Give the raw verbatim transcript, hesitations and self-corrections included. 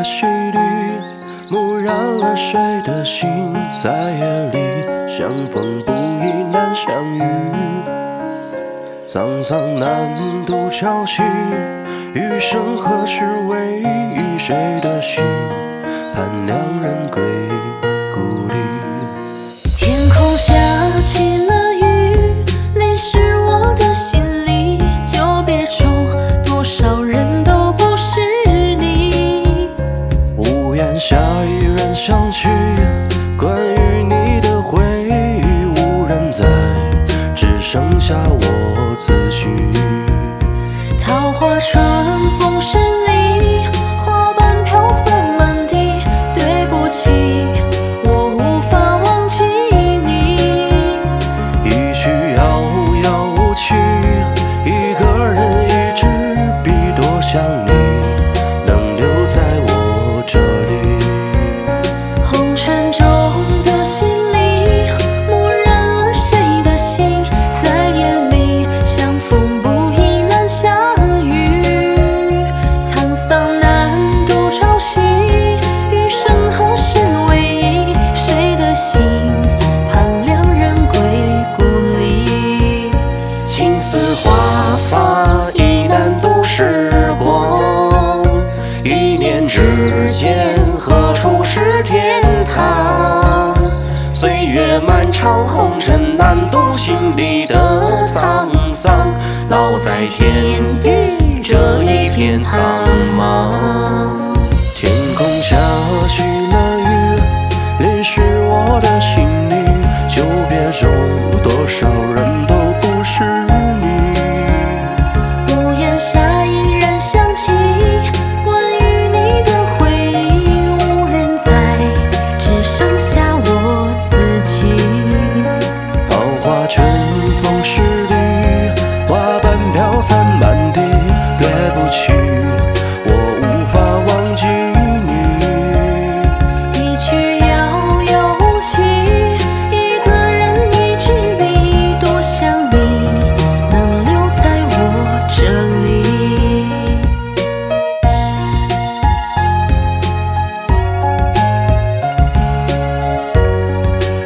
的洗礼，污染了谁的心，在夜里相逢不易难相遇。沧桑难渡潮汐，余生何时为忆谁的心，盼两人归故里。 天空下起了雨，淋湿我的心里，久别中多少人都不是你。 屋檐下一人想起，关于你的回忆无人在，只剩下我自己。 桃花春风十里，花瓣飘散满地，对不起，我无法忘记你。 一曲遥遥无期，一个人一支笔，多想你能留在我这里。 红尘中的心里，蓦然了谁的心，在夜里相逢不易难相遇。沧桑难渡潮汐，余生何时为忆谁的心，盼两人归故里。 情似花发，亦难渡时光，一念之间，何处是天堂？岁月漫长，红尘难渡心里的沧桑，老在天地这一片苍茫。天空下起了雨，淋湿我的心里，久别中多少